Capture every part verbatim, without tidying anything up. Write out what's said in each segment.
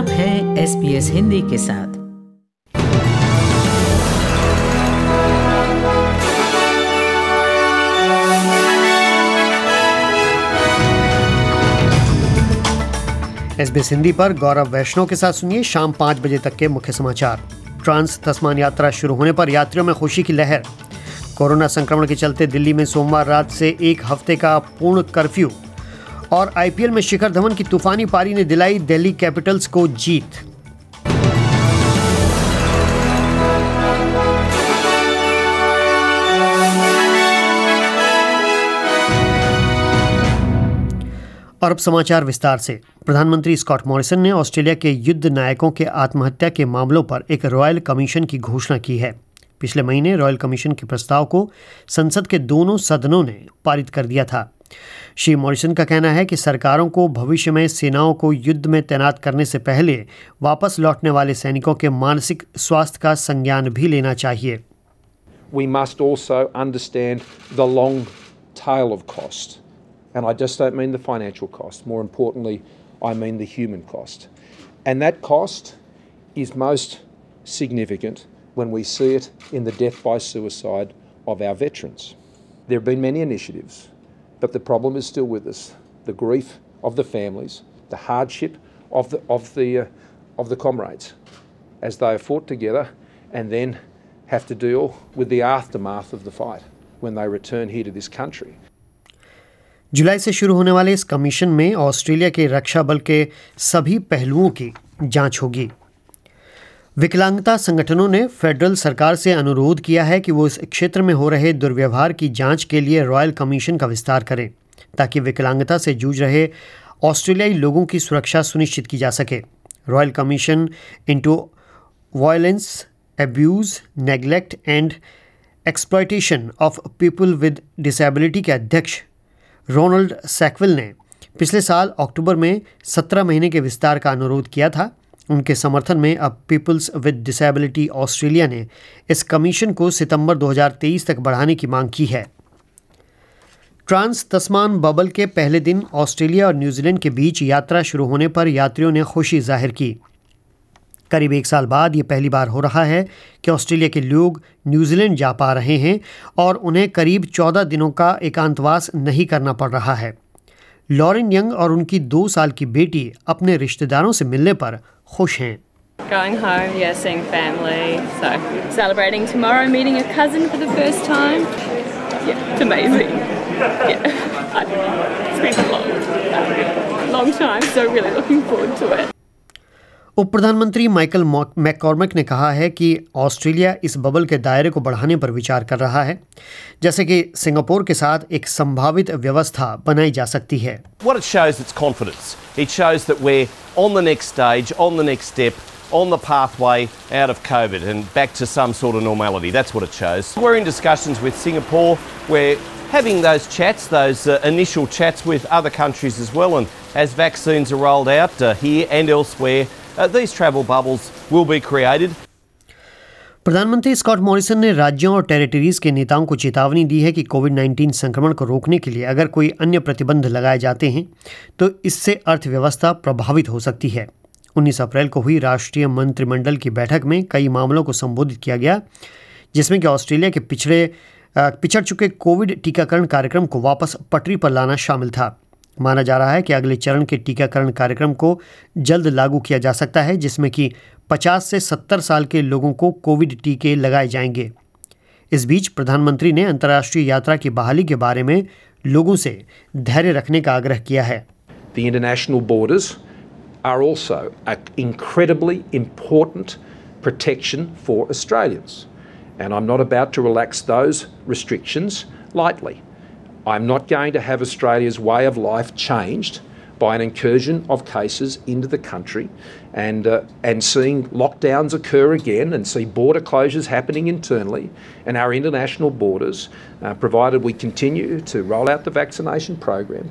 आप हैं S B S Hindi के साथ। एस बी एस हिंदी पर गौरव वैष्णव के साथ सुनिए शाम पाँच बजे तक के मुख्य समाचार। ट्रांस तस्मान यात्रा शुरू होने पर यात्रियों में खुशी की लहर। कोरोना संक्रमण के चलते दिल्ली में सोमवार रात से एक हफ्ते का पूर्ण कर्फ्यू। और आई पी एल में शिखर धवन की तूफानी पारी ने दिलाई दिल्ली कैपिटल्स को जीत। और अब समाचार विस्तार से। प्रधानमंत्री स्कॉट मॉरिसन ने ऑस्ट्रेलिया के युद्ध नायकों के आत्महत्या के मामलों पर एक रॉयल कमीशन की घोषणा की है। पिछले महीने रॉयल कमीशन के प्रस्ताव को संसद के दोनों सदनों ने पारित कर दिया था। श्री मॉरिसन का कहना है कि सरकारों को भविष्य में सेनाओं को युद्ध में तैनात करने से पहले वापस लौटने वाले सैनिकों के मानसिक स्वास्थ्य का संज्ञान भी लेना चाहिए। We must also understand the long tail of cost. And I just don't mean the financial cost. More importantly, I mean the human cost. And that cost is most significant when we see it in the death by suicide of our veterans. There have been many initiatives, but the problem is still with us. The grief of the families, the hardship of the, of the, uh, of the comrades as they have fought together and then have to deal with the aftermath of the fight when they return here to this country. जुलाई से शुरू होने वाले इस commission में Australia के रक्षा बल के सभी पहलुओं की जांच होगी। विकलांगता संगठनों ने फेडरल सरकार से अनुरोध किया है कि वो इस क्षेत्र में हो रहे दुर्व्यवहार की जांच के लिए रॉयल कमीशन का विस्तार करें, ताकि विकलांगता से जूझ रहे ऑस्ट्रेलियाई लोगों की सुरक्षा सुनिश्चित की जा सके। Royal commission into violence, abuse, neglect and exploitation of people with disability के अध्यक्ष रोनाल्ड सैकविल ने पिछले साल अक्टूबर में सत्रह महीने के विस्तार का अनुरोध किया था। उनके समर्थन में अब पीपल्स विद डिसेबिलिटी ऑस्ट्रेलिया ने इस कमीशन को सितंबर दो हज़ार तेईस तक बढ़ाने की मांग की है। ट्रांस तस्मान बबल के पहले दिन ऑस्ट्रेलिया और न्यूजीलैंड के बीच यात्रा शुरू होने पर यात्रियों ने खुशी जाहिर की। करीब एक साल बाद ये पहली बार हो रहा है कि ऑस्ट्रेलिया के लोग न्यूजीलैंड जा पा रहे हैं और उन्हें करीब चौदह दिनों का एकांतवास नहीं करना पड़ रहा है। लॉरेन यंग और उनकी दो साल की बेटी अपने रिश्तेदारों से मिलने पर खुश हैं। Going home, yeah, seeing family, so celebrating tomorrow, meeting a cousin for the first time. Yeah, it's amazing. Yeah, it's been a long, long time, so really looking forward to it. उप प्रधानमंत्री Michael McCormick ने कहा है कि Australia इस bubble के दायरे को बढ़ाने पर विचार कर रहा है, जैसे कि सिंगापुर के साथ एक संभावित व्यवस्था बनाई जा सकती है। What it shows is confidence. It shows that we're on the next stage, on the next step, on the pathway out of COVID and back to some sort of normality. That's what it shows. We're in discussions with Singapore. We're having those chats, those uh, initial chats with other countries as well. And as vaccines are rolled out uh, here and elsewhere, Uh, these travel bubbles will be created. प्रधानमंत्री Scott Morrison ने राज्यों और territories के नेताओं को चेतावनी दी है कि कोविड उन्नीस संक्रमण को रोकने के लिए अगर कोई अन्य प्रतिबंध लगाए जाते हैं तो इससे अर्थव्यवस्था प्रभावित हो सकती है। उन्नीस अप्रैल को हुई राष्ट्रीय मंत्रिमंडल की बैठक में कई मामलों को संबोधित किया गया, जिसमें कि ऑस्ट्रेलिया के पिछड़े पिछड़ चुके कोविड टीकाकरण कार्यक्रम को वापस पटरी पर लाना शामिल था। माना जा रहा है कि अगले चरण के टीकाकरण कार्यक्रम को जल्द लागू किया जा सकता है, जिसमें कि पचास से सत्तर साल के लोगों को कोविड टीके लगाए जाएंगे। इस बीच प्रधानमंत्री ने अंतर्राष्ट्रीय यात्रा की बहाली के बारे में लोगों से धैर्य रखने का आग्रह किया है। The international borders are also an incredibly important protection for Australians, and I'm not about to relax those restrictions lightly. I'm not going to have Australia's way of life changed by an incursion of cases into the country and uh, and seeing lockdowns occur again and see border closures happening internally and our international borders, uh, provided we continue to roll out the vaccination program.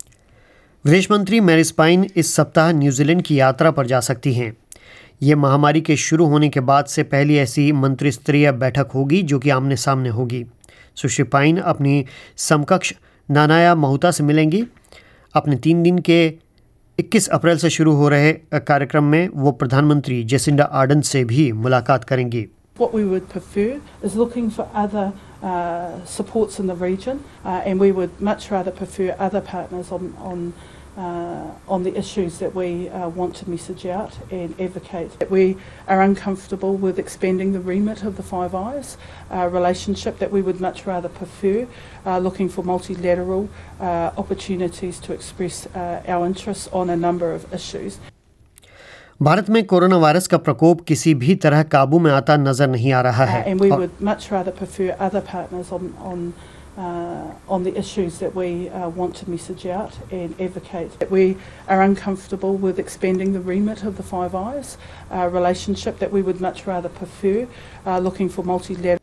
विदेश मंत्री मैरिस pine इस सप्ताह New Zealand की यात्रा पर जा सकती हैं। ये महामारी के शुरू होने के बाद से पहली ऐसी मंत्रिस्तरीय बैठक होगी जो कि आमने सामने होगी। सुश्री पाइन अपनी समकक्ष नानाया महुता से मिलेंगी। अपने तीन दिन के इक्कीस अप्रैल से शुरू हो रहे कार्यक्रम में वो प्रधानमंत्री जेसिंडा आर्डन से भी मुलाकात करेंगी। What we would prefer is looking for other uh, supports in the region, uh, and we would much rather prefer other partners on on uh, on the issues that we uh, want to message out and advocate. That we are uncomfortable with expanding the remit of the Five Eyes uh, relationship. That we would much rather prefer uh, looking for multilateral uh, opportunities to express uh, our interests on a number of issues. Bharat में corona virus का प्रकोप किसी भी तरह काबू में आता नजर नहीं आ रहा है। Uh, and we would much rather prefer other partners on on uh, on the issues that we uh, want to message out and advocate. That we are uncomfortable with expanding the remit of the Five Eyes uh, relationship. That we would much rather prefer uh, looking for multilateral.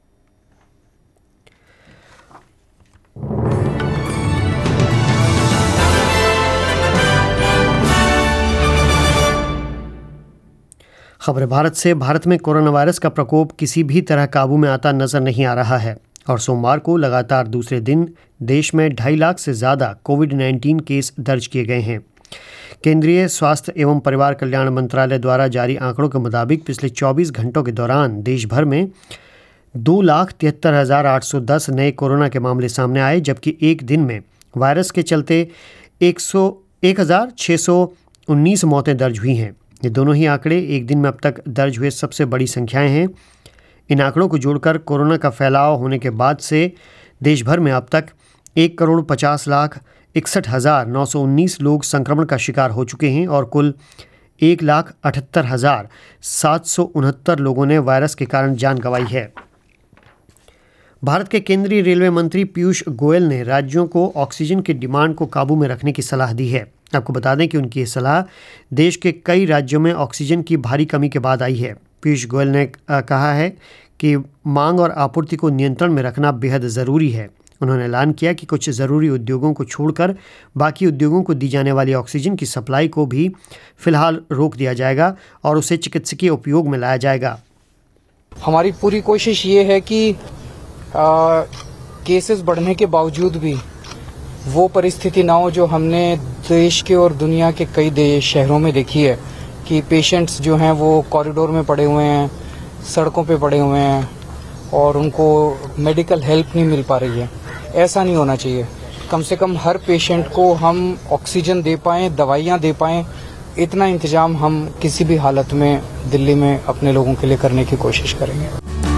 खबर भारत से। भारत में corona virus का प्रकोप किसी भी तरह काबू में आता नजर नहीं आ रहा है और सोमवार को लगातार दूसरे दिन देश में ढाई लाख से ज़्यादा कोविड नाइन्टीन केस दर्ज किए गए हैं। केंद्रीय स्वास्थ्य एवं परिवार कल्याण मंत्रालय द्वारा जारी आंकड़ों के मुताबिक पिछले चौबीस घंटों के दौरान देश भर में दो लाख तिहत्तर हज़ार आठ सौ दस नए कोरोना के मामले सामने आए, जबकि एक दिन में वायरस के चलते एक सौ एक हज़ार छः सौ उन्नीस मौतें दर्ज हुई हैं। ये दोनों ही आंकड़े एक दिन में अब तक दर्ज हुए सबसे बड़ी संख्याएं हैं। इन आंकड़ों को जोड़कर कोरोना का फैलाव होने के बाद से देश भर में अब तक एक करोड़ पचास लाख इकसठ हज़ार नौ सौ उन्नीस लोग संक्रमण का शिकार हो चुके हैं और कुल एक लाख अठहत्तर हज़ार सात सौ उनहत्तर लोगों ने वायरस के कारण जान गंवाई है। भारत के केंद्रीय रेलवे मंत्री पीयूष गोयल ने राज्यों को ऑक्सीजन की डिमांड को काबू में रखने की सलाह दी है। आपको बता दें कि उनकी ये सलाह देश के कई राज्यों में ऑक्सीजन की भारी कमी के बाद आई है। पीयूष गोयल ने कहा है कि मांग और आपूर्ति को नियंत्रण में रखना बेहद ज़रूरी है। उन्होंने ऐलान किया कि कुछ ज़रूरी उद्योगों को छोड़कर बाकी उद्योगों को दी जाने वाली ऑक्सीजन की सप्लाई को भी फ़िलहाल रोक दिया जाएगा और उसे चिकित्सकीय उपयोग में लाया जाएगा। हमारी पूरी कोशिश ये है कि आ, केसेस बढ़ने के बावजूद भी वो परिस्थिति ना हो जो हमने देश के और दुनिया के कई देश शहरों में देखी है कि पेशेंट्स जो हैं वो कॉरिडोर में पड़े हुए हैं, सड़कों पे पड़े हुए हैं और उनको मेडिकल हेल्प नहीं मिल पा रही है। ऐसा नहीं होना चाहिए। कम से कम हर पेशेंट को हम ऑक्सीजन दे पाएँ, दवाइयाँ दे पाएँ, इतना इंतजाम हम किसी भी हालत में दिल्ली में अपने लोगों के लिए करने की कोशिश करेंगे।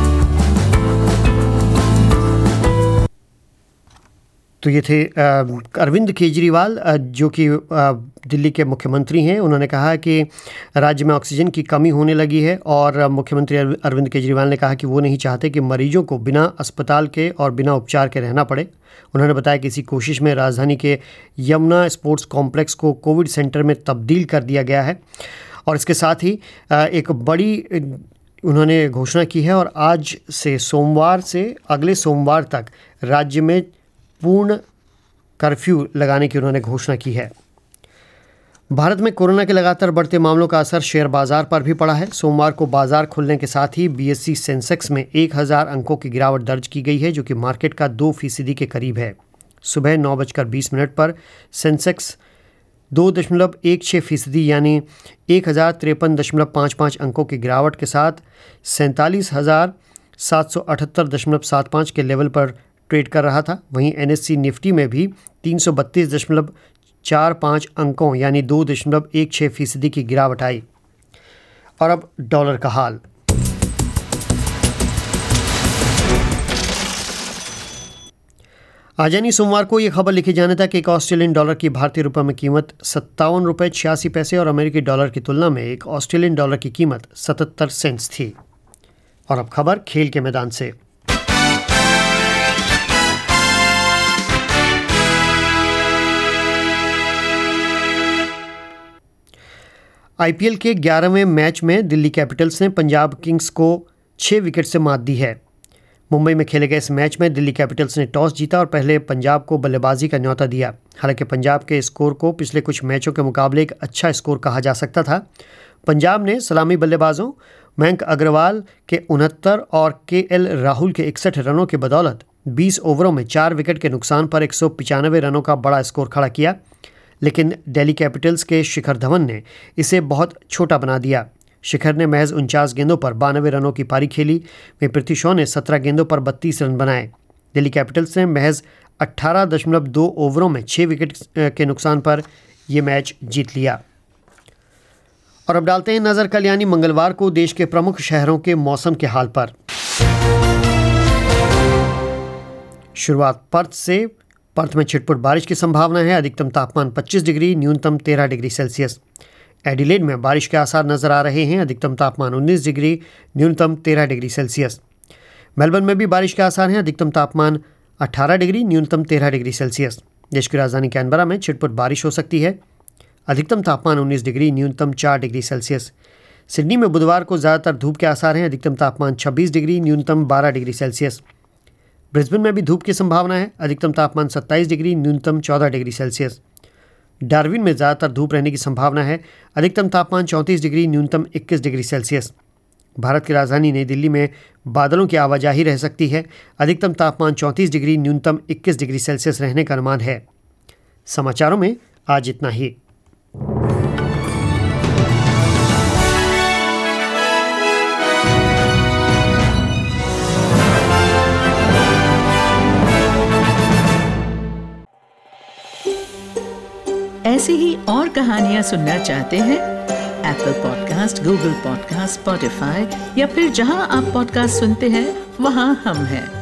तो ये थे अरविंद केजरीवाल, जो कि दिल्ली के मुख्यमंत्री हैं। उन्होंने कहा कि राज्य में ऑक्सीजन की कमी होने लगी है और मुख्यमंत्री अरविंद केजरीवाल ने कहा कि वो नहीं चाहते कि मरीजों को बिना अस्पताल के और बिना उपचार के रहना पड़े। उन्होंने बताया कि इसी कोशिश में राजधानी के यमुना स्पोर्ट्स कॉम्प्लेक्स को कोविड सेंटर में तब्दील कर दिया गया है और इसके साथ ही एक बड़ी उन्होंने घोषणा की है और आज से सोमवार से अगले सोमवार तक राज्य में पूर्ण कर्फ्यू लगाने की उन्होंने घोषणा की है। भारत में कोरोना के लगातार बढ़ते मामलों का असर शेयर बाजार पर भी पड़ा है। सोमवार को बाजार खुलने के साथ ही बीएसई सेंसेक्स में एक हज़ार अंकों की गिरावट दर्ज की गई है, जो कि मार्केट का दो फीसदी के करीब है। सुबह नौ बजकर बीस मिनट पर सेंसेक्स दो दशमलव एक छः फीसदी यानी एक हज़ार तिरपन दशमलव पाँच पाँच अंकों की गिरावट के साथ सैंतालीस हज़ार सात सौ अठहत्तर दशमलव सात पाँच के लेवल पर ट्रेड कर रहा था। वहीं एनएससी निफ्टी में भी तीन सौ बत्तीस दशमलव चार पाँच अंकों यानी दो दशमलव एक छः फीसदी की गिरावट आई। और अब डॉलर का हाल। आज यानी सोमवार को यह खबर लिखे जाने तक एक ऑस्ट्रेलियन डॉलर की भारतीय रुपये में कीमत सत्तावन रुपये छियासी पैसे और अमेरिकी डॉलर की तुलना में एक ऑस्ट्रेलियन डॉलर की कीमत सतहत्तर सेंट्स थी। और अब खबर खेल के मैदान से। आईपीएल के ग्यारहवें मैच में दिल्ली कैपिटल्स ने पंजाब किंग्स को छः विकेट से मात दी है। मुंबई में खेले गए इस मैच में दिल्ली कैपिटल्स ने टॉस जीता और पहले पंजाब को बल्लेबाजी का न्योता दिया। हालांकि पंजाब के स्कोर को पिछले कुछ मैचों के मुकाबले एक अच्छा स्कोर कहा जा सकता था। पंजाब ने सलामी बल्लेबाजों मयंक अग्रवाल के उनहत्तर और के एल राहुल के इकसठ रनों की बदौलत बीस ओवरों में चार विकेट के नुकसान पर एक सौ पचानवे रनों का बड़ा स्कोर खड़ा किया। लेकिन दिल्ली कैपिटल्स के शिखर धवन ने इसे बहुत छोटा बना दिया। शिखर ने महज उनचास गेंदों पर बानवे रनों की पारी खेली, वहीं पृथ्वी शॉ ने सत्रह गेंदों पर बत्तीस रन बनाए। दिल्ली कैपिटल्स ने महज अठारह दशमलव दो ओवरों में छः विकेट के नुकसान पर यह मैच जीत लिया। और अब डालते हैं नजर कल यानी मंगलवार को देश के प्रमुख शहरों के मौसम के हाल पर। शुरुआत पर्थ से। पर्थ में छिटपुट बारिश की संभावना है। अधिकतम तापमान पच्चीस डिग्री, न्यूनतम तेरह डिग्री सेल्सियस। एडिलेड में बारिश के आसार नजर आ रहे हैं। अधिकतम तापमान उन्नीस डिग्री, न्यूनतम तेरह डिग्री सेल्सियस। मेलबर्न में भी बारिश के आसार हैं। अधिकतम तापमान अठारह डिग्री, न्यूनतम तेरह डिग्री सेल्सियस। देश की राजधानी कैनबरा में छिटपुट बारिश हो सकती है। अधिकतम तापमान उन्नीस डिग्री, न्यूनतम चार डिग्री सेल्सियस। सिडनी में बुधवार को ज़्यादातर धूप के आसार हैं। अधिकतम तापमान छब्बीस डिग्री, न्यूनतम बारह डिग्री सेल्सियस। ब्रिस्बेन में भी धूप की संभावना है। अधिकतम तापमान सत्ताईस डिग्री, न्यूनतम चौदह डिग्री सेल्सियस। डार्विन में ज़्यादातर धूप रहने की संभावना है। अधिकतम तापमान चौंतीस डिग्री, न्यूनतम इक्कीस डिग्री सेल्सियस। भारत की राजधानी नई दिल्ली में बादलों की आवाजाही रह सकती है। अधिकतम तापमान चौंतीस डिग्री, न्यूनतम इक्कीस डिग्री सेल्सियस रहने का अनुमान है। समाचारों में आज इतना ही। ऐसी ही और कहानियां सुनना चाहते हैं? Apple podcast, Google podcast, Spotify या फिर जहां आप पॉडकास्ट सुनते हैं वहां हम हैं।